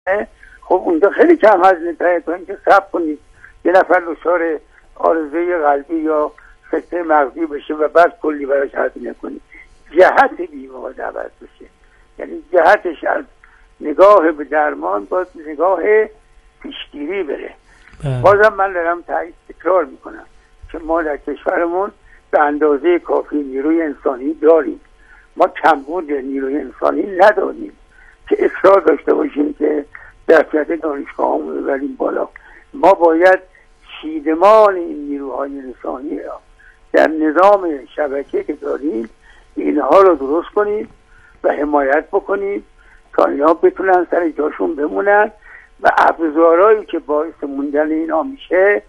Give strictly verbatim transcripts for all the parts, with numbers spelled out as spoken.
خب اونجا خیلی کم هزینه تره تا اینکه صبر کنید یه نفر دچار عارضه قلبی یا سکته مغزی بشه و بعد کلی براش هزینه کنید. جهت بیمه باید عوض بشه، یعنی جهتش از نگاه به درمان باید نگاه پیشگیری بره. بازم من دارم تایید تکرار میکنم که ما در کشورمون به اندازه کافی نیروی انسانی داریم. ما کمبود نیروی انسانی نداریم که اصرار داشته باشیم که ظرفیت دانشگاه همون ببریم بالا. ما باید چیدمان این نیروهای انسانی را در نظام شبکه که داریم اینها رو درست کنیم و حمایت بکنیم تا اینها بتونن سر جاشون بمونن و ابزارهایی که باعث موندن اینا میشه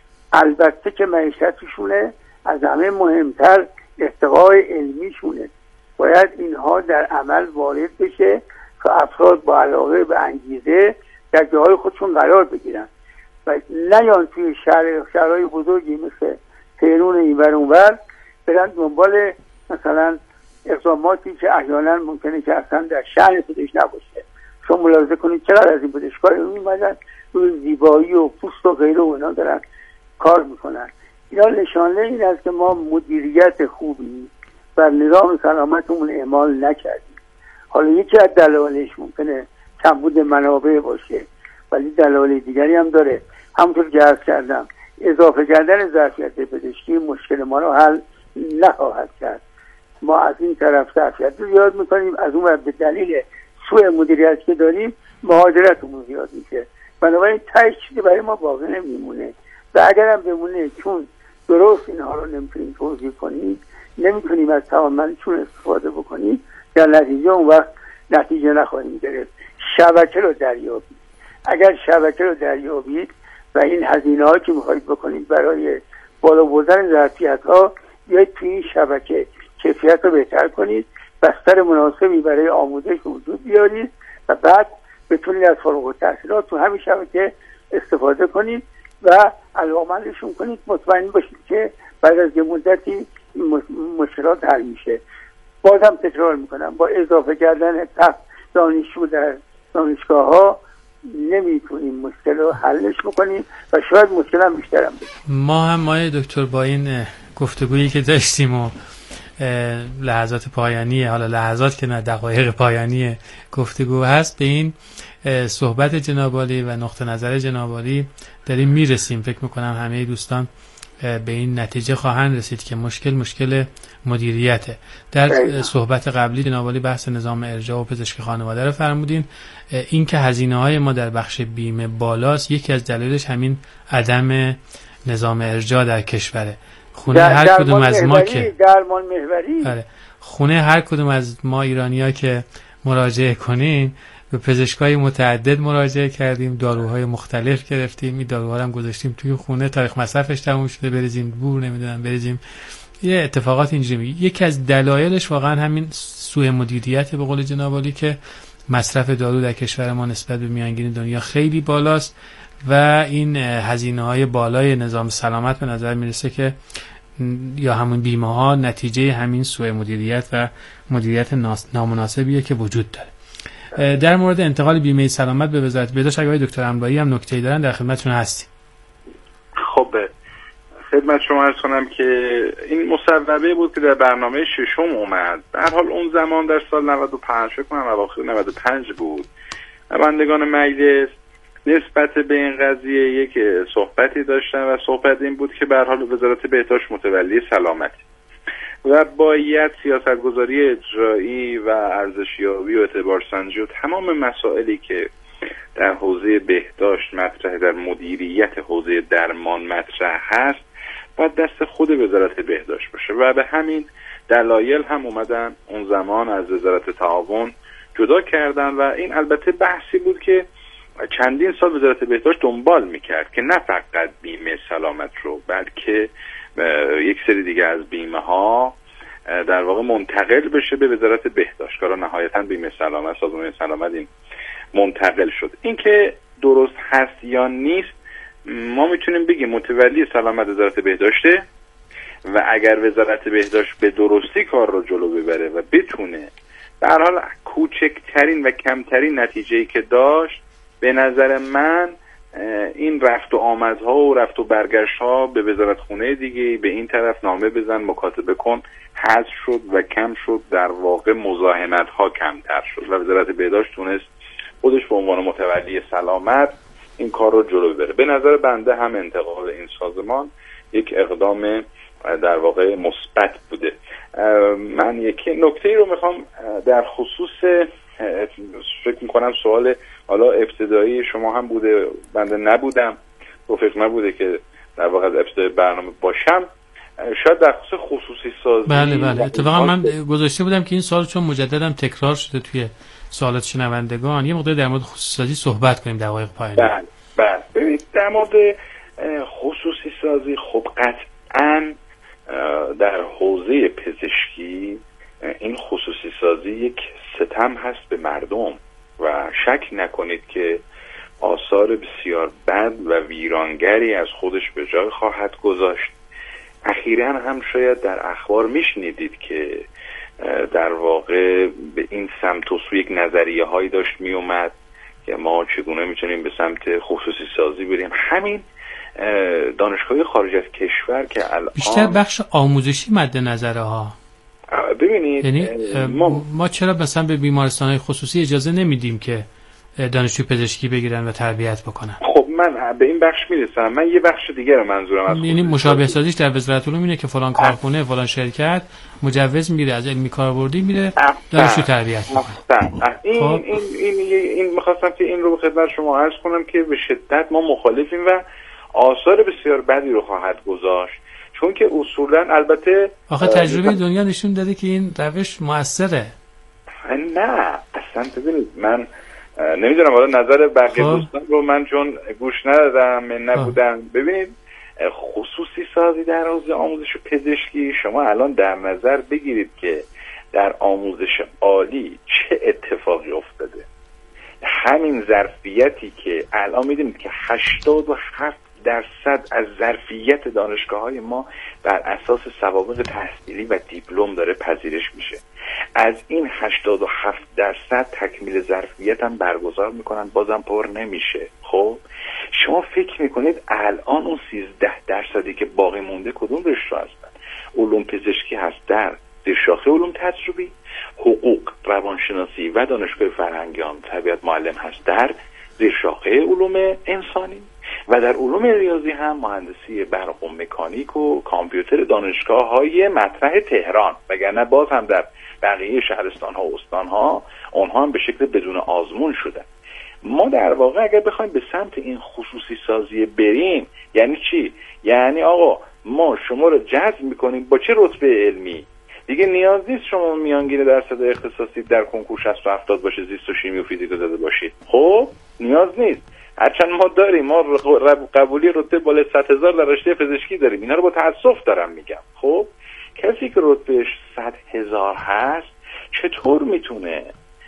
البته که معیشتشونه، از همه مهمتر ارتقای علمیشونه، باید اینها در عمل وارد بشه که افراد با علاقه و انگیزه در جاهای خودشون قرار بگیرن و نیان توی شهر شهرهای بزرگی مثل تهران اینور اونور برن دنبال مثلا اقداماتی که احیانا ممکنه که اصلا در شأن خودش نباشه. شما ملاحظه کنید چقدر از این پزشکای میمدن روی زیبایی و پوست و غیره و اینا دارن کار میکنن. اینا نشانه این است که ما مدیریت خوبی بر نظام سلامتمون اعمال نکردیم. حالا یکی از دلایلش ممکنه کمبود منابع باشه، ولی دلایل دیگری هم داره. همونطور که عرض کردم اضافه کردن ظرفیت پزشکی مشکل ما رو حل نخواهد کرد. ما از این طرف ظرفیت رو زیاد میکنیم، از اون به دلیل سوء مدیریت که داریم مهاجرتمون زیاد میشه. بنابراین تهش چیزی برای ما باقی نمیمونه و اگرم بمونه چون درست اینها رو نمیتونیم توضیح کنیم، نمیتونیم از توانمندیشون استفاده بکنیم، در نتیجه اون وقت نتیجه نخواهیم گرفت. شبکه رو دریابید. اگر شبکه رو دریابید و این هزینه ها که میخواید بکنید برای بالا بردن ظرفیت ها بیاید توی این شبکه کیفیت رو بهتر کنید، بستر مناسبی برای آموزش وجود بیارید و بعد بتونید از فارغ التحصیلات تو همین شبکه استفاده کنید و علاقمندشون کنید. مطمئن باشید که بعد از یه مدتی مشکلات حل میشه. بازم تکرار میکنم با اضافه کردن تخت دانشجو در دانشگاه ها نمیتونیم مشکل رو حلش بکنیم و شاید مشکل هم بیشتر هم بشه. ما هم مایه دکتر با این گفتگویی که داشتیم و لحظات پایانی، حالا لحظات که نه دقایق پایانی گفتگو هست، به این صحبت جناب عالی و نقطه نظر جناب عالی داریم میرسیم. فکر میکنم همه دوستان به این نتیجه خواهند رسید که مشکل مشکل مدیریته. در صحبت قبلی جناب عالی بحث نظام ارجاع و پزشکی خانواده رو فرمودین. این که هزینه های ما در بخش بیمه بالاست، یکی از دلایلش همین عدم نظام ارجاع در کشوره. خونه هر کدوم از ما که درمان محوری آره خونه هر کدوم از ما ایرانی‌ها که مراجعه کنیم به پزشکای متعدد مراجعه کردیم، داروهای مختلف گرفتیم، این داروها هم گذاشتیم توی خونه، تاریخ مصرفش تموم شده، بریزیم بور، نمیدونم بریزیم، یه اتفاقات اینجوری میگه. یکی از دلایلش واقعا همین سوء مدیریت به قول جناب عالی که مصرف دارو در کشور ما نسبت به میانگین دنیا خیلی بالاست و این هزینه‌های بالای نظام سلامت به نظر میرسه که یا همون بیمه ها نتیجه همین سوء مدیریت و مدیریت نامناسبیه که وجود داره. در مورد انتقال بیمه سلامت به وزارت بهداشت اگه دکتر انبایی هم نکته‌ای دارن در خدمتتون هستیم. خب خدمت شما عرض کنم که این مصوبه بود که در برنامه ششم اومد. در هر حال اون زمان در سال نود و پنج فکر کنم اواخر نود و پنج بود. نمایندگان مجلس نسبت به این قضیه یک صحبتی داشتن و صحبت این بود که به هر حال وزارت بهداشت متولی سلامتی و باید سیاستگذاری اجرایی و ارزشیابی و اعتبارسنجی و تمام مسائلی که در حوزه بهداشت مطرح، در مدیریت حوزه درمان مطرح هست، باید دست خود وزارت بهداشت باشه و به همین دلایل هم اومدن اون زمان از وزارت تعاون جدا کردن و این البته بحثی بود که چندین سال وزارت بهداشت دنبال میکرد که نه فقط بیمه سلامت رو بلکه یک سری دیگه از بیمه ها در واقع منتقل بشه به وزارت بهداشت، که نهایتاً بیمه سلامت، سازمان سلامت این منتقل شد. این که درست هست یا نیست ما میتونیم بگیم متولی سلامت وزارت بهداشته و اگر وزارت بهداشت به درستی کار رو جلو ببره و بتونه به هر حال کوچکترین و کمترین نتیجه‌ای که داشت به نظر من این رفت و آمدها و رفت و برگشت‌ها به وزارت خونه دیگه، به این طرف نامه بزن مکاتبه کن، حذف شد و کم شد. در واقع مزاحمت‌ها کمتر شد و وزارت بهداشت تونست خودش به عنوان متولی سلامت این کار رو جلو ببره. به نظر بنده هم انتقال این سازمان یک اقدام در واقع مثبت بوده. من یک نکته رو میخوام در خصوص، فکر میکنم سوال حالا ابتدایی شما هم بوده، بنده نبودم، توفیق نبوده که در واقع از ابتدای برنامه باشم، شاید در خصوص خصوصی سازی. بله بله اتفاقا من گذاشته بودم که این سوال چون مجددم تکرار شده توی سوالات شنوندگان، یه مقدار در مورد خصوصی سازی صحبت کنیم دقایق پایانی. بله بله ببینید در مورد خصوصی سازی، خب قطعاً در حوزه پزشکی این خصوصی سازی یک ستم هست به مردم و شک نکنید که آثار بسیار بد و ویرانگری از خودش به جای خواهد گذاشت. اخیراً هم شاید در اخبار میشنیدید که در واقع به این سمت و سوی یک نظریه هایی داشت می اومد که ما چگونه میتونیم به سمت خصوصی سازی بریم. همین دانشگاه خارج از کشور که الان بیشتر بخش آموزشی مد نظره ها. ببینید یعنی ما, ما چرا مثلا به بیمارستان‌های خصوصی اجازه نمیدیم که دانشجو پزشکی بگیرن و تربیت بکنن؟ خب من به این بخش میرسم. من یه بخش دیگه رو منظورم از یعنی مشابه سازیش در وزارت علوم اینه که فلان کارخونه فلان شرکت مجوز میگیره از علمی کاربردی میره دانشجو تربیت میکنه. این خب. این این این می‌خواستم که این رو به خدمت شما عرض کنم که به شدت ما مخالفیم و آثار بسیار بدی رو خواهد گذاشت، چون که اصولا البته آخه تجربه دنیا نشون داده که این روش موثره. نه اصلا ببینید من نمیدونم حالا نظر بقیه دوستان رو من چون گوش ندادم من نبودم. ببینید خصوصی سازی در حوزه آموزش پزشکی، شما الان در نظر بگیرید که در آموزش عالی چه اتفاقی افتاده. همین ظرفیتی که الان میدونید که هشتاد و هفت درصد از ظرفیت دانشگاه‌های ما بر اساس سوابق تحصیلی و دیپلم داره پذیرش میشه. از این هشتاد و هفت درصد تکمیل ظرفیت هم برگزار میکنن، بازم پر نمیشه. خب شما فکر میکنید الان اون سیزده درصدی که باقی مونده کدوم رشته هستن؟ علوم پزشکی هست در زیر شاخه علوم تجربی، حقوق، روانشناسی و دانشگاه فرهنگیان طبیعت معلم هست در زیر شاخه علوم انسانی، و در علوم ریاضی هم مهندسی برق و مکانیک و کامپیوتر دانشگاه‌های مطرح تهران، وگرنه باز هم در بقیه شهرستان‌ها و استان‌ها اونها هم به شکل بدون آزمون شدن. ما در واقع اگر بخوایم به سمت این خصوصی سازی بریم یعنی چی؟ یعنی آقا ما شما رو جذب می‌کنیم با چه رتبه علمی؟ دیگه نیاز نیست شما میانگین درصد اختصاصی در کنکور شصت و هفتاد باشه، زیست و شیمی و فیزیک رو زده باشید. خب نیاز نیست. هرچند ما داریم، ما قبولی رتبه بالای صد هزار در رشته پزشکی داریم، اینا رو با تأسف دارم میگم. خب کسی که رتبهش صد هزار هست چطور میتونه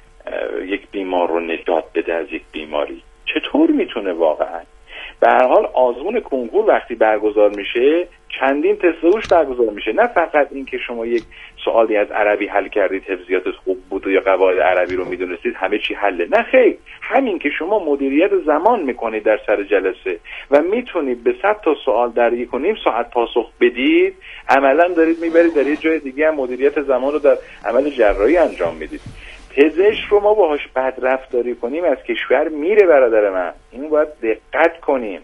یک بیمار رو نجات بده از یک بیماری؟ چطور میتونه واقعا؟ به هر حال آزمون کنکور وقتی برگزار میشه چندین تست روش برگزار میشه، نه فقط این که شما یک سوالی از عربی حل کردید، حفظیاتت خوب بود یا قواعد عربی رو میدونستید همه چی حله. نه خیر، همین که شما مدیریت زمان میکنید در سر جلسه و میتونید به صد تا سوال در یک و نیم ساعت پاسخ بدید، عملا دارید میبرید در یه جای دیگه هم مدیریت زمان رو در عمل جراحی انجام میدید. پزشک رو ما باهاش بد رفتاری کنیم از کشور میره برادر من، اینو باید دقت کنیم.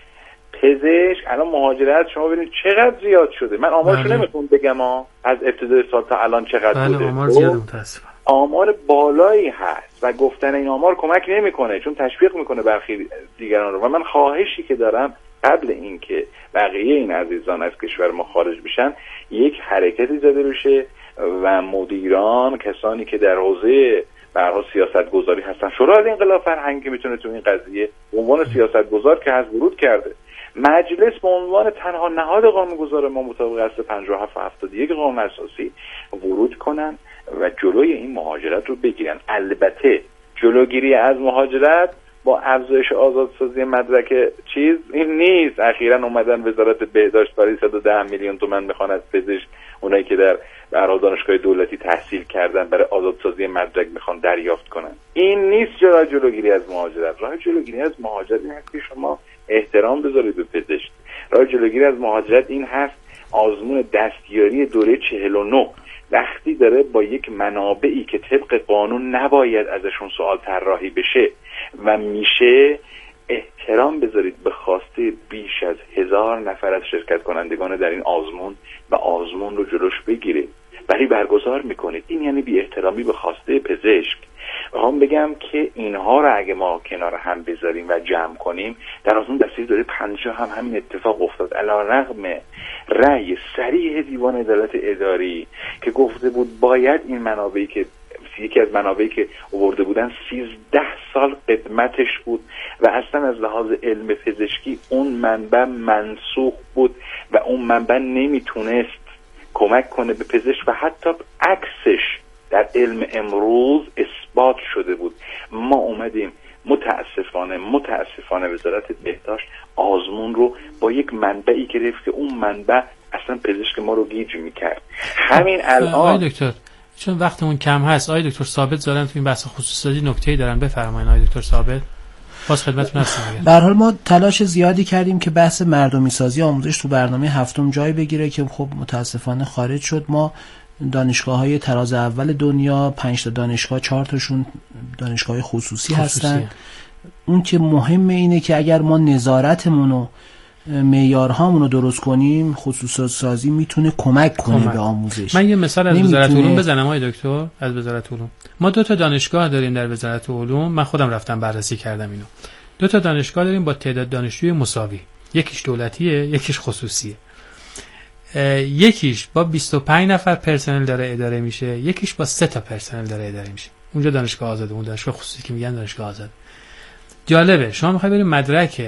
پزشک الان مهاجرت شما ببینید چقدر زیاد شده. من آمارشو بله. نمیخوام بگم ها از ابتدای سال تا الان چقدر بله بوده. آمار زیاد متاسفم. آمار بالایی هست و گفتن این آمار کمک نمیکنه چون تشویق میکنه برخی دیگران رو. و من خواهشی که دارم قبل اینکه بقیه این عزیزان از کشور ما خارج بشن یک حرکتی زده بشه و مدیران، کسانی که در حوزه برها سیاست گذاری هستن، شورای انقلاب فرهنگی میتونه تو این قضیه به عنوان سیاست گذار که از ورود کرده، مجلس به عنوان تنها نهاد قانونگذار ما مطابق اصل پنجاه و هفت و هفتاد و یک قانون اساسی ورود کنن و جلوی این مهاجرت رو بگیرن. البته جلوگیری از مهاجرت با افزایش آزادسازی مدرک چیز این نیست. اخیراً اومدن وزارت بهداشت برای صد و ده میلیون تومان میخوان از پزشک، اونایی که در برای دانشگاه دولتی تحصیل کردن، برای آزادسازی مدرک میخوان دریافت کنن. این نیست راه جلوگیری از مهاجرت. راه جلوگیری از مهاجرت این هست که شما احترام بذارید به پزشک. راه جلوگیری از مهاجرت این هست آزمون دستیاری دوره چهل و نه وقتی داره با یک منابعی که طبق قانون نباید ازشون سوال طراحی بشه و میشه، احترام بذارید به خواسته بیش از هزار نفر از شرکت کنندگان در این آزمون و آزمون رو جلوش بگیرید ولی برگزار میکنید. این یعنی بی احترامی به خواسته پزشک. و هم بگم که اینها رو اگه ما کنار هم بذاریم و جمع کنیم، در آزمون دستیاری دوره پنجاه هم همین اتفاق افتاد. علیرغم رأی صریح دیوان عدالت اداری که گفته بود باید این منابعی که یکی از منابعی که آورده بودن سیزده سال قدمتش بود و اصلا از لحاظ علم پزشکی اون منبع منسوخ بود و اون منبع نمیتونست کمک کنه به پزشک و حتی عکسش در علم امروز اثبات شده بود. ما اومدیم متاسفانه متاسفانه وزارت بهداشت آزمون رو با یک منبعی گرفت که اون منبع اصلا پزشک ما رو گیج میکرد. همین الان آقای دکتر چون وقتمون کم هست، آقای دکتر ثابت زارن تو این بحث خصوصی نکته‌ای دارن، بفرمایید آقای دکتر ثابت. باز خدمتتون هستم. به هر حال ما تلاش زیادی کردیم که بحث مردمی سازی آموزش تو برنامه هفتم جای بگیره که خب متاسفانه خارج شد. ما دانشگاه‌های تراز اول دنیا پنج تا دانشگاه، چهار تاشون دانشگاه خصوصی هستن. اون که مهمه اینه که اگر ما نظارتمون و معیارهامون رو درست کنیم، خصوصی سازی میتونه کمک کنه کمک. به آموزش. من یه مثال از وزارت علوم بزنم آقای دکتر. از وزارت علوم ما دو تا دانشگاه داریم در وزارت علوم. من خودم رفتم بررسی کردم اینو. دو تا دانشگاه داریم با تعداد دانشجوی مساوی. یکیش دولتیه، یکیش خصوصیه. یکیش با بیست و پنج نفر پرسنل داره اداره میشه، یکیش با سه تا پرسنل داره اداره میشه. اونجا دانشگاه آزاده، اون دانشگاه خصوصی که میگن دانشگاه آزاد. جالبه شما میخواید برید مدرک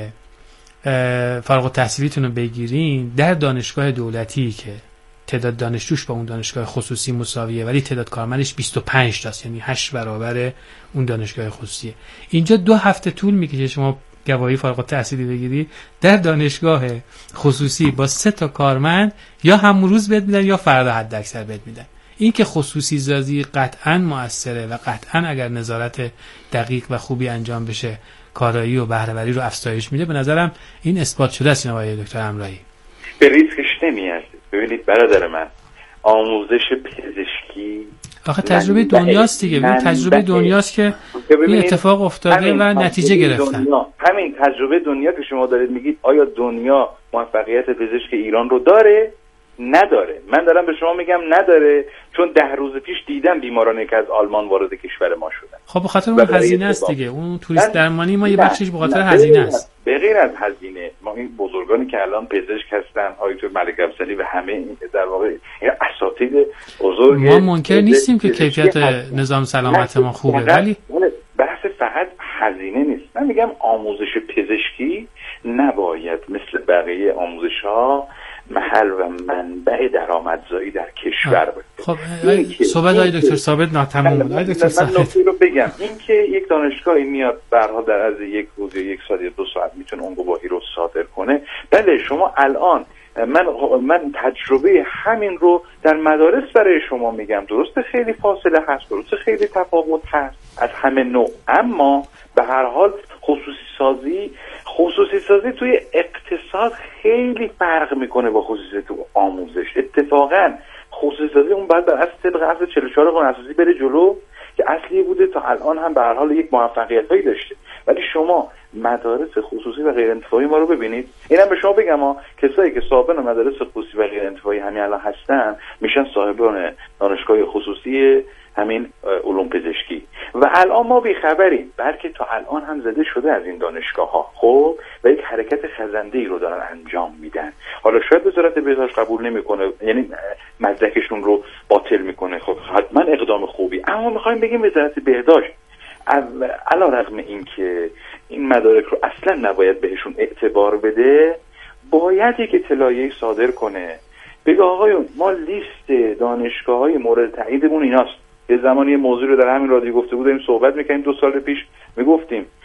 فارغ التحصیلیتون رو بگیرین در دانشگاه دولتی که تعداد دانشجوش با اون دانشگاه خصوصی مساویه ولی تعداد کارمندش بیست و پنج تاست، یعنی هشت برابر اون دانشگاه خصوصیه. اینجا دو هفته طول میکشه شما گواهی فارغ التحصیلی بگیری. در دانشگاه خصوصی با سه تا کارمند یا همون روز بهت میدن یا فردا حد اکثر بهت میدن. این که خصوصی سازی قطعاً مؤثره و قطعاً اگر نظارت دقیق و خوبی انجام بشه کارایی و بهره‌وری رو افزایش میده. به نظرم این اثبات شده است. این آقای دکتر امرایی به ریسکش نمیاد. ببینید برادر من، آموزش پزشکی آخه تجربه دنیاست دیگه. این تجربه دنیاست که این اتفاق افتاده و نتیجه گرفتن. همین تجربه دنیا که شما دارید میگید، آیا دنیا موفقیت پزشک ایران رو داره؟ نداره. من دارم به شما میگم نداره، چون ده روز پیش دیدم بیمارانی که از آلمان وارد کشور ما شدن. خب به خاطر اون هزینه است دیگه. اون توریست درمانی ما یه بخشش به خاطر هزینه است. به غیر از هزینه، ما این بزرگانی که الان پزشک هستن، آیت ملک افضلی و همه این در واقع این اساتید بزرگ، ما منکر نیستیم که کیفیت نظام سلامت ما خوبه، ولی بحث فقط هزینه نیست. من میگم آموزش پزشکی نباید مثل بقیه آموزش‌ها محل و منبع درآمدزایی در کشور باشه. خب صحبت های دکتر ثابت ناتمام بود. آقای دکتر ثابت، من نکته رو بگم، این که یک دانشگاهی میاد برها در از یک روز یا یک ساعت یا دو ساعت میتونه اون گواهی رو صادر کنه. بله شما الان من من تجربه همین رو در مدارس برای شما میگم. درسته خیلی فاصله هست، درسته خیلی تفاوت هست از همه نوع، اما به هر حال خصوصی سازی خصوصی سازی توی اقتصاد خیلی فرق میکنه با خصوصی تو آموزش. اتفاقا خصوصی سازی اون بعد بر اساس طبق اصل چهل و چهار قانون اساسی بره جلو که اصلی بوده تا الان هم به هر حال یک موفقیتایی داشته. ولی شما مدارس خصوصی و غیر انتفاعی ما رو ببینید. اینم به شما بگم ها، کسایی که صاحبان مدارس خصوصی و غیر انتفاعی همین الان هستن میشن صاحبان دانشگاه خصوصی همین علوم پزشکی و الان ما بیخبریم، بلکه تا الان هم زده شده از این دانشگاه ها. خب و یک حرکت خزنده ای رو دارن انجام میدن. حالا شاید وزارت بهداشت قبول نمیکنه، یعنی مدرکشون رو باطل میکنه، خب حتما اقدام خوبی، اما میخوایم بگیم وزارت بهداشت علیرغم این که این مدارک رو اصلا نباید بهشون اعتبار بده، باید یک اطلاعیه صادر کنه، بگه آقایون ما لیست دانشگاه‌های مورد تاییدمون ایناست. یه زمانی موضوع رو در همین رادیو گفته بودیم، صحبت می‌کردیم دو سال پیش، میگفتیم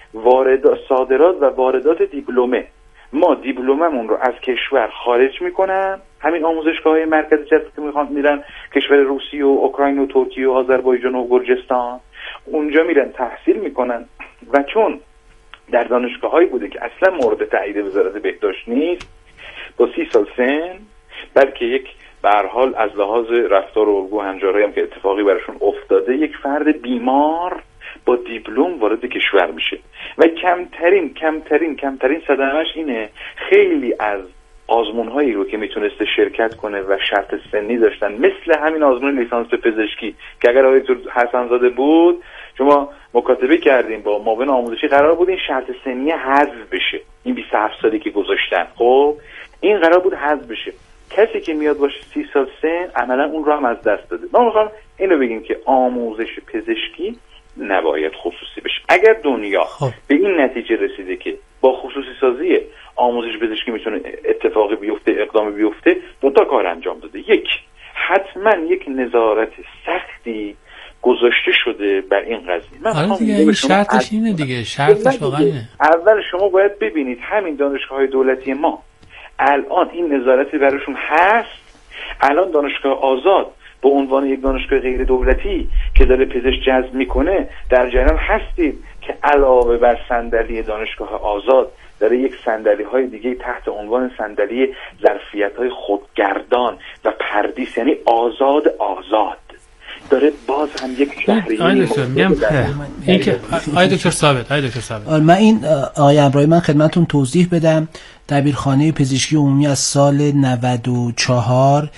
وارد صادرات و واردات دیپلمه. ما دیپلممون رو از کشور خارج میکنن، همین آموزشگاه‌های مرکزی که میخوان میرن کشور روسیه و اوکراین و ترکیه و آذربایجان و گرجستان، اونجا میرن تحصیل میکنن و چون در دانشگاه‌هایی بوده که اصلا مورد تایید وزارت بهداشت نیست، با سی سال سن، بلکه یک به هر حال از لحاظ رفتار و الگو هنجارهایی هم که اتفاقی براشون افتاده، یک فرد بیمار با دیپلم وارد کشور میشه و کمترین کمترین کمترین صدمش اینه خیلی از آزمون‌هایی رو که میتونسته شرکت کنه و شرط سنی داشتن، مثل همین آزمون لیسانس پزشکی که اگر آقای حسن‌زاده بود، شما مکاتبه کردیم با معاون آموزشی، قرار بود این شرط سنی حذف بشه، این بیست و هفت سالی که گذاشتن، خب این قرار بود حذف بشه. کسی که میاد باشه سی سال سن عملا اون رو هم از دست داده. ما میخوام اینو بگیم که آموزش پزشکی نباید خصوصی بشه. اگر دنیا خب. به این نتیجه رسیده که با خصوصی سازی آموزش پزشکی میتونه اتفاقی بیفته، اقدامی بیفته، دو تا کار انجام داده. یک، حتما یک نظارت سختی گذاشته شده بر این قضیه. من آره دیگه این شرطش اینه دیگه، شرطش واقعا اینه. اول شما باید ببینید همین دانشگاه‌های دولتی ما الان این نظارتی براشون هست. الان دانشگاه آزاد به عنوان یک دانشگاه غیر دولتی که داره پزشک جذب میکنه در جریان هستید که علاوه بر صندلی دانشگاه آزاد داره یک صندلی های دیگه تحت عنوان صندلی ظرفیت های خودگردان و پردیس، یعنی آزاد آزاد داره باز هم یک شهری. آقای دکتر میگم این که آقای دکتر ثابت آقای دکتر ثابت من این آقای ابراهی من خدمتتون توضیح بدم. دبیرخانه پزشکی عمومی از سال نود و چهار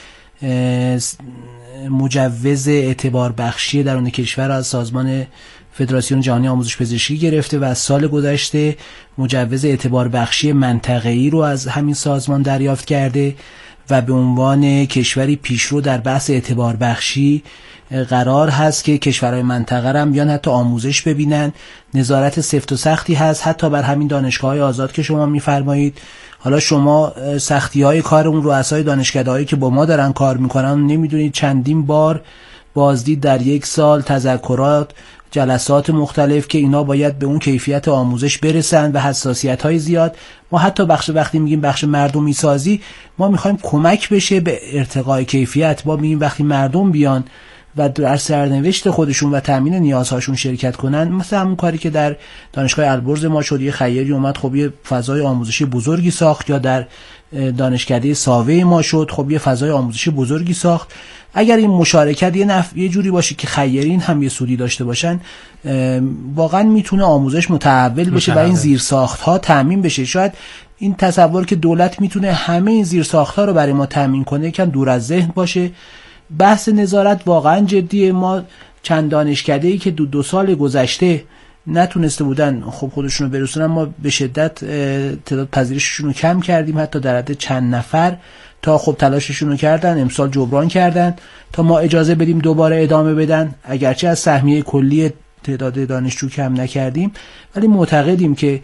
مجوز اعتبار بخشی درون کشور از سازمان فدراسیون جهانی آموزش پزشکی گرفته و از سال گذشته مجوز اعتبار بخشی منطقه‌ای رو از همین سازمان دریافت کرده و به عنوان کشوری پیشرو در بحث اعتبار بخشی قرار هست که کشورهای منطقه هم بیان حتی آموزش ببینن. نظارت سفت و سختی هست حتی بر همین دانشگاه‌های آزاد که شما می‌فرمایید. حالا شما سختی‌های کار اون رؤسای دانشکده‌هایی که با ما دارن کار می‌کنن نمی‌دونید چندین بار بازدید در یک سال، تذکرات، جلسات مختلف که اینا باید به اون کیفیت آموزش برسن و حساسیت‌های زیاد. ما حتی بخش وقتی میگیم بخش مردمی سازی، ما می‌خوایم کمک بشه به ارتقای کیفیت. ما میگیم وقتی مردم بیان و در سرنوشت خودشون و تامین نیازهاشون شرکت کنن، مثل همون کاری که در دانشگاه البرز ما شد، یه خیری اومد خب یه فضای آموزشی بزرگی ساخت، یا در دانشکده ساوه ما شد خب یه فضای آموزشی بزرگی ساخت. اگر این مشارکت یه نف... یه جوری باشه که خیرین هم یه سودی داشته باشن، واقعا میتونه آموزش متحول بشه و این زیرساخت‌ها تامین بشه. شاید این تصور که دولت میتونه همه این زیرساخت‌ها رو برای ما تامین کنه یکم دور از ذهن باشه. بحث نظارت واقعا جدیه. ما چند دانشکده‌ای که دو دو سال گذشته نتونسته بودن خب خودشون رو برسونن، ما به شدت تعداد پذیرششون رو کم کردیم، حتی در حد چند نفر تا خب تلاششون رو کردن، امسال جبران کردن تا ما اجازه بدیم دوباره ادامه بدن. اگرچه از سهمیه کلی تعداد دانشجو کم نکردیم، ولی معتقدیم که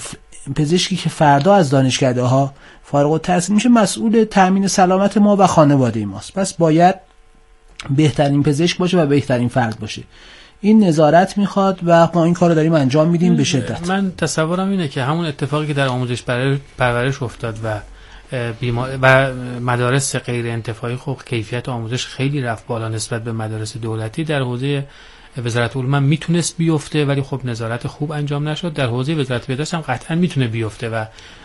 پزشکی که فردا از دانشکده‌ها فارغ التحصیل میشه مسئول تامین سلامت ما و خانواده ماست. پس باید بهترین پزشک باشه و بهترین فرد باشه. این نظارت میخواد و ما این کارو داریم انجام میدیم به شدت. من تصورم اینه که همون اتفاقی که در آموزش پرورش افتاد و بیما... و مدارس غیر انتفاعی، خب کیفیت آموزش خیلی رفت بالا نسبت به مدارس دولتی. در حوزه وزارت علوم هم میتونست بیفته ولی خب نظارت خوب انجام نشد. در حوزه وزارت بهداشت هم قطعا میتونه بیفته و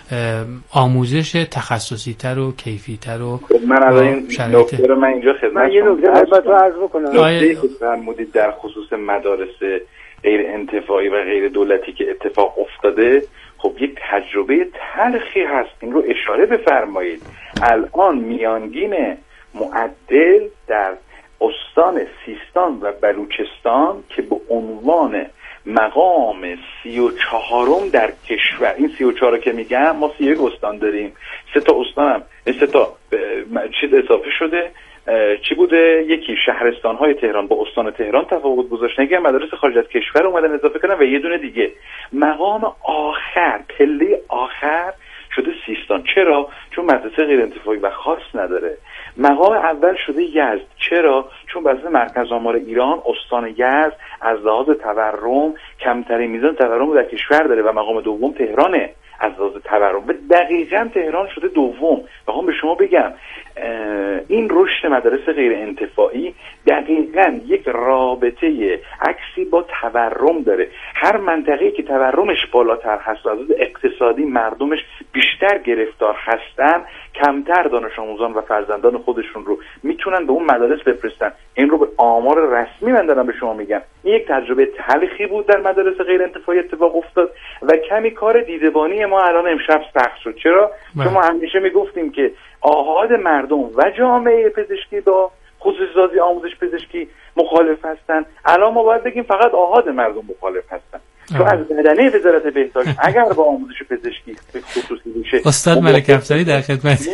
آموزش تخصصی تر و کیفی تر و من از این نکته رو من اینجا خدمت من یه نکته خدمت رو عرض بکنم. نکته که فرمودید در خصوص مدارس غیر انتفاعی و غیر دولتی که اتفاق افتاده، خب یک تجربه تلخی هست، این رو اشاره بفرمایید. الان میانگین معدل در استان سیستان و بلوچستان که به عنوان مقام سی و چهارم در کشور، این سی و چهار که میگم ما سی یک استان داریم، سه تا استان هم سه تا چیز اضافه شده، چی بوده؟ یکی شهرستان های تهران با استان تهران تفاوت گذاشتن، یکی مدارس خارج از کشور اومدن اضافه کردن و یه دونه دیگه. مقام آخر، پله آخر شده سیستان. چرا؟ چون مدرسه غیر انتفاعی و خاص نداره. مقام اول شده یزد. چرا؟ چون بسته مرکز آمار ایران استان یزد از لحاظ تورم کمترین میزان تورم در کشور داره و مقام دوم تهرانه از لحاظ تورم و دقیقاً تهران شده دوم. بخوام به شما بگم این رشد مدارس غیر انتفاعی دقیقاً یک رابطه عکسی با تورم داره. هر منطقه‌ای که تورمش بالاتر هست و از لحاظ اقتصادی مردمش بیشتر گرفتار هستن کمتر دانش آموزان و فرزندان خودشون رو میتونن به اون مدارس بفرستن. این رو به آمار رسمی من دارم به شما میگم. این یک تجربه تلخی بود در مدارس غیر انتفاعی اتفاق افتاد و کمی کار دیدبانی ما الان امشب سخت شد. چرا؟ چون ما همیشه میگفتیم که آحاد مردم و جامعه پزشکی با خصوصی سازی آموزش پزشکی مخالف هستن. الان ما باید بگیم فقط آحاد مردم مخالف هستن. چون از بدنه وزارت بهداشت اگر با آموزش پزشکی خصوصی بشه. استاد ملک افضلی در خدمت.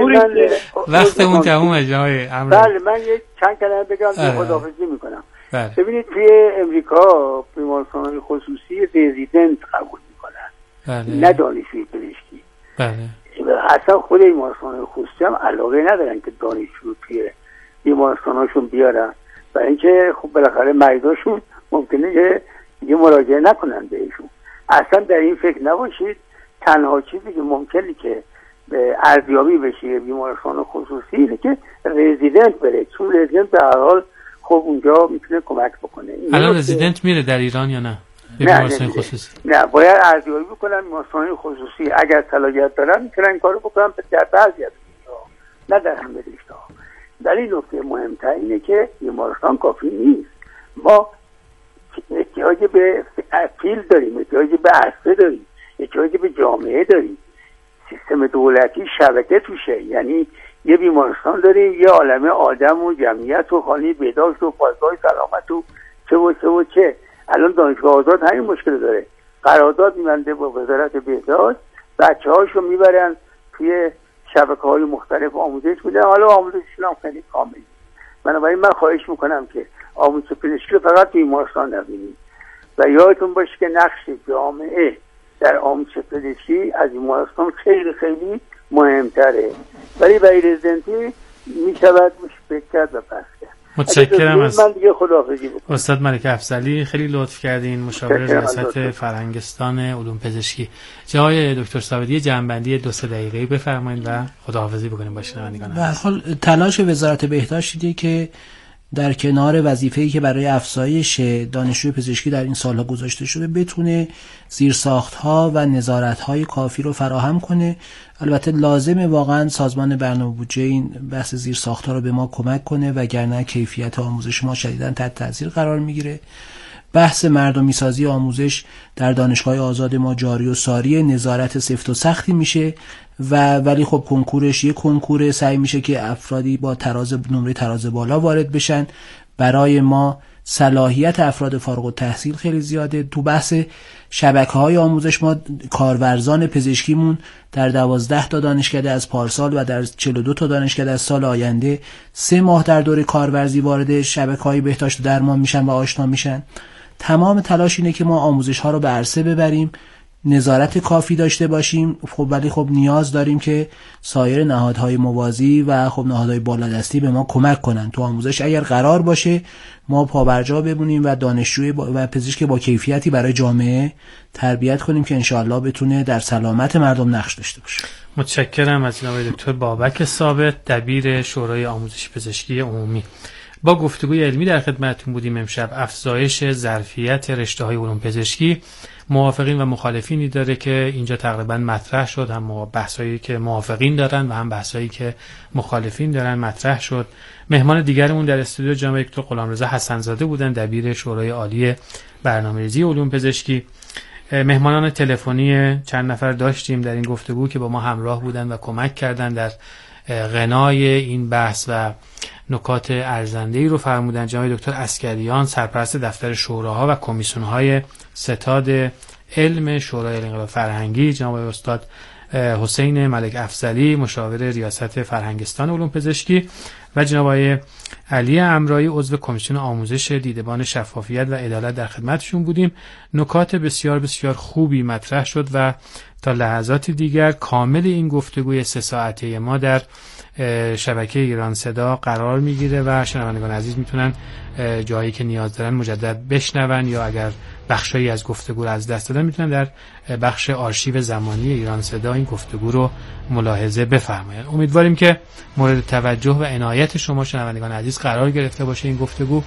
وقتمون تمومه جناب امر. بله من یک چند کلمه بگم که خداحافظی میکنم. ببینید توی امریکا بیمارستان‌های خصوصی رزیدنت قبول میکنن. بله. نه دانشجوی پزشکی. بله. اصلا خود بیمارستان‌های خصوصی هم علاقه ندارن که دانشجو توی بیمارستان‌هاشون بیارن و اینکه خب بالاخره مریضاشون ممکنه که دیگه مراجعه نکنن بهشون. اصلا در این فکر نباشید. تنها چیزی که ممکنه که ارزیابی بشه بیمارستان خصوصی اینه که رزیدنت بره، چون رزیدنت به هر حال خب اونجا میتونه کمک بکنه. الان رزیدنت میره در ایران یا نه؟ بیمارستان خصوصی نه، باید ارزیابی بکنن بیمارستان خصوصی. اگر صلاحیت دارن میتونن این کارو بکنن در بعضی از رشته‌ها، نه در همه رشته‌ها. در این نکته مهمتر اینه که بیمارستان کافی نیست. ما احتیاج به فیل داریم، احتیاج به عرصه داریم، احتیاج به جامعه داریم. سیستم دولتی شبکه توشه، یعنی یه بیمارستان داریم، یه عالمه آدم و جمعیت و خانه بهداشت و پایگاه سلامت و چه و چه و چه. الان دانشگاه آزاد همین مشکل داره. قرارداد می‌بنده با وزارت بهداشت، بچه‌هاشو میبرن توی شبکه‌های مختلف آموزش میدن، حالا آموزششون هم خیلی کامل. بنابراین من خواهش میکنم که آموزش پزشکی فقط بیمارستان نبینید و یادتون باشه که نقش جامعه در آموزش پزشکی از بیمارستان خیلی خیلی مهمتره. ولی برای رزیدنتی میشود فکر کرد و پس کرد. متشکرم از من دیگه خداحافظی بکنم. استاد ملک افضلی خیلی لطف کردین، مشاور ریاست فرهنگستان علوم پزشکی. جای دکتر ثابتی جنبندی دو سه دقیقه‌ای بفرمایید و خداحافظی بکنیم با شنوندگان. به هر حال تلاش وزارت بهداشت دیده که در کنار وظیفه‌ای که برای افزایش دانشجوی پزشکی در این سالها گذاشته شده بتونه زیرساخت‌ها و نظارت‌های کافی رو فراهم کنه. البته لازمه واقعا سازمان برنامه بودجه این بحث زیرساخت‌ها رو به ما کمک کنه وگرنه کیفیت آموزش ما شدیداً تحت تاثیر قرار میگیره. بحث مردمی سازی آموزش در دانشگاه آزاد ما جاری و ساری، نظارت سفت و سختی میشه و ولی خب کنکورش یک کنکور، سعی میشه که افرادی با تراز نمره تراز بالا وارد بشن. برای ما صلاحیت افراد فارغ التحصیل خیلی زیاده. تو بحث شبکه‌های آموزش ما کارورزان پزشکیمون در دوازده تا دانشکده از پارسال و در چهل و دو تا دانشکده از سال آینده سه ماه در دوره کارورزی وارد شبکه‌های بهداشت و درمان میشن و آشنا میشن. تمام تلاش اینه که ما آموزش‌ها رو به عرصه ببریم، نظارت کافی داشته باشیم. خب ولی خب نیاز داریم که سایر نهادهای موازی و خب نهادهای بالادستی به ما کمک کنن تو آموزش. اگر قرار باشه ما پابرجا بمونیم و دانشجوی و پزشک با کیفیتی برای جامعه تربیت کنیم که انشاءالله بتونه در سلامت مردم نقش داشته باشه. متشکرم از جناب دکتر بابک ثابت، دبیر شورای آموزش پزشکی عمومی. با گفتگوی علمی در خدمتتون بودیم امشب. افزایش ظرفیت رشته‌های علوم پزشکی موافقین و مخالفینی داره که اینجا تقریبا مطرح شد، هم بحثایی که موافقین دارن و هم بحثایی که مخالفین دارن مطرح شد. مهمان دیگرمون در استودیو جناب دکتر غلامرضا حسن‌زاده بودن، دبیر شورای عالی برنامه‌ریزی علوم پزشکی. مهمانان تلفنی چند نفر داشتیم در این گفتگو که با ما همراه بودن و کمک کردن در غنای این بحث و نکات ارزنده‌ای رو فرمودن. جناب دکتر عسکریان، سرپرست دفتر شوراها و کمیسیون‌های ستاد علم شورای انقلاب فرهنگی، جناب استاد حسین ملک افضلی، مشاور ریاست فرهنگستان علوم پزشکی و جناب علی امرایی، عضو کمیسیون آموزش دیدبان شفافیت و عدالت در خدمتشون بودیم. نکات بسیار بسیار خوبی مطرح شد و تا لحظاتی دیگر کامل این گفتگوی سه ساعته ما در شبکه ایران صدا قرار میگیره و شنوندگان عزیز میتونن جایی که نیاز دارن مجدد بشنون یا اگر بخشایی از گفتگو رو از دست دادن میتونن در بخش آرشیو زمانی ایران صدا این گفتگو رو ملاحظه بفرمایید. امیدواریم که مورد توجه و عنایت شما شنوندگان عزیز قرار گرفته باشه این گفتگو.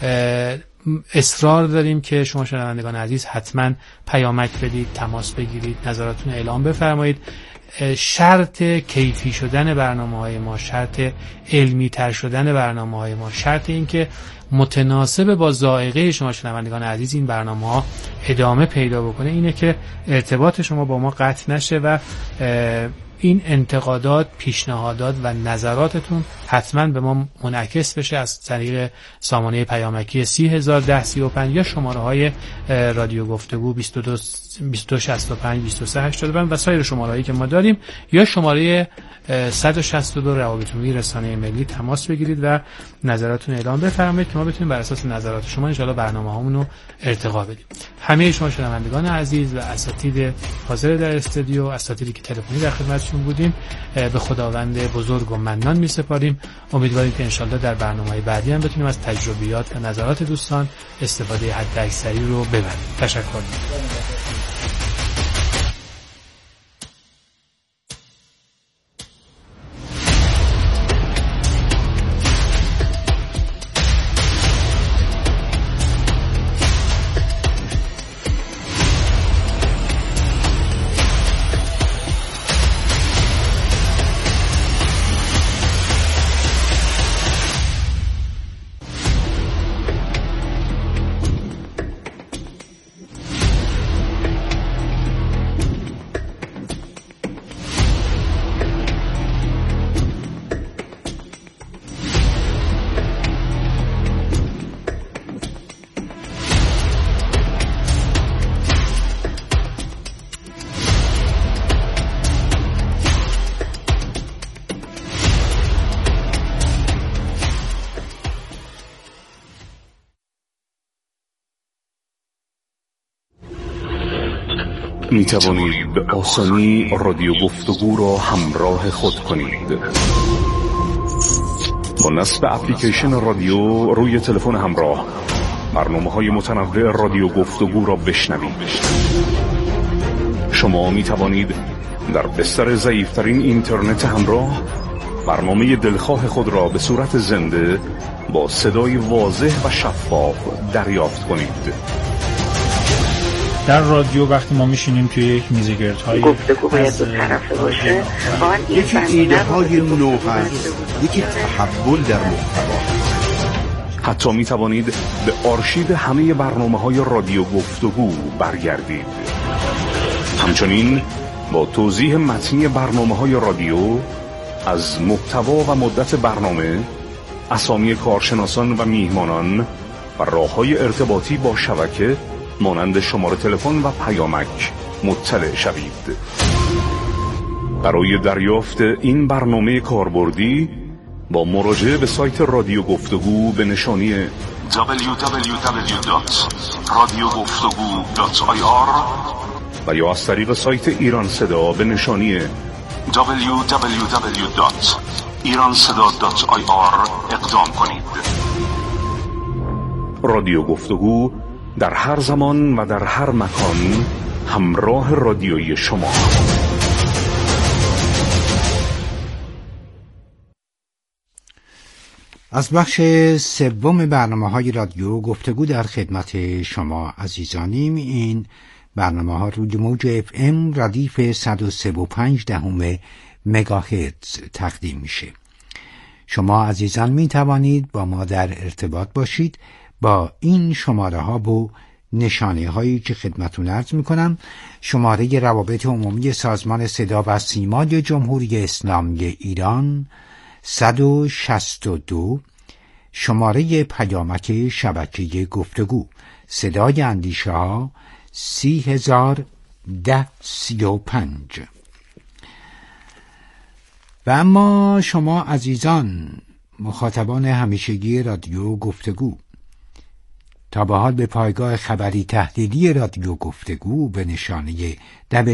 اصرار داریم که شما شنوندگان عزیز حتما پیامک بدید، تماس بگیرید، نظراتتون اعلام بفرمایید. شرط کیفی شدن برنامه‌های ما، شرط علمی تر شدن برنامه‌های ما، شرط این که متناسب با ذائقه شما شنوندگان عزیز این برنامه‌ها ادامه پیدا بکنه اینه که ارتباط شما با ما قطع نشه و این انتقادات، پیشنهادات و نظراتتون حتما به ما منعکس بشه از طریق سامانه پیامکی سی هزار ده سی و پنج یا شماره های رادیو گفتگو بیست و دو بیست و دو شصت و پنج بیست و سه هشتاد و پنج و سایر شماره هایی که ما داریم یا شماره صد و شصت و دو روابط عمومی رسانه ملی تماس بگیرید و نظراتتون اعلام بفرمایید که ما بتونیم بر اساس نظرات شما ان شاءالله برنامه‌هامون رو ارتقا بدیم. همه شما شنوندگان عزیز و اساتید حاضر در استودیو، اساتیدی که تلفنی در خدمتشون بودیم، به خداوند بزرگ و منان می‌سپاریم. امیدواریم که ان شاءالله در برنامه‌های بعدی هم بتونیم از تجربیات و نظرات دوستان استفاده حداکثری رو ببریم. تشکر می‌کنم. می توانید به آسانی رادیو گفتگو را همراه خود کنید. با نصب اپلیکیشن رادیو روی تلفن همراه برنامه‌های متنوع رادیو گفتگو را بشنوید. شما می توانید در بستر ضعیف‌ترین اینترنت همراه برنامه دلخواه خود را به صورت زنده با صدای واضح و شفاف دریافت کنید. در رادیو وقتی ما میشینیم توی یک میزگردهای گفتگو باید دو طرفه باشه، یکی ایده های نو هست، یکی تحول در محتوا. حتی می توانید به آرشیو همه برنامه های رادیو گفتگو برگردید. همچنین با توضیح متنی برنامه های رادیو از محتوا و مدت برنامه، اسامی کارشناسان و میهمانان و راه‌های ارتباطی با شبکه مانند شماره تلفن و پیامک مطلع شوید. برای دریافت این برنامه کاربردی با مراجعه به سایت رادیو گفتگو به نشانی دبلیو دبلیو دبلیو دات رادیو گفتگو دات آی آر و یا از طریق سایت ایران صدا به نشانی دبلیو دبلیو دبلیو دات ایران صدا دات آی آر اقدام کنید. رادیو گفتگو در هر زمان و در هر مکان همراه رادیویی شما. از بخش سوم برنامه‌های رادیو گفتگو در خدمت شما عزیزانیم. این برنامه‌ها روی موج اف ام ردیف صد و سه و پنج دهم مگاهرتز تقدیم میشه. شما عزیزان می توانید با ما در ارتباط باشید با این شماره ها و نشانه هایی که خدمتون عرض می کنم. شماره روابط عمومی سازمان صدا و سیمای جمهوری اسلامی ایران صد و شصت و دو، شماره پیامک شبکه گفتگو صدای اندیشه ها سی هزار ده سی و پنج. و اما شما عزیزان مخاطبان همیشگی رادیو گفتگو، تا به حال به پایگاه خبری تحلیلی رادیو گفتگو به نشانه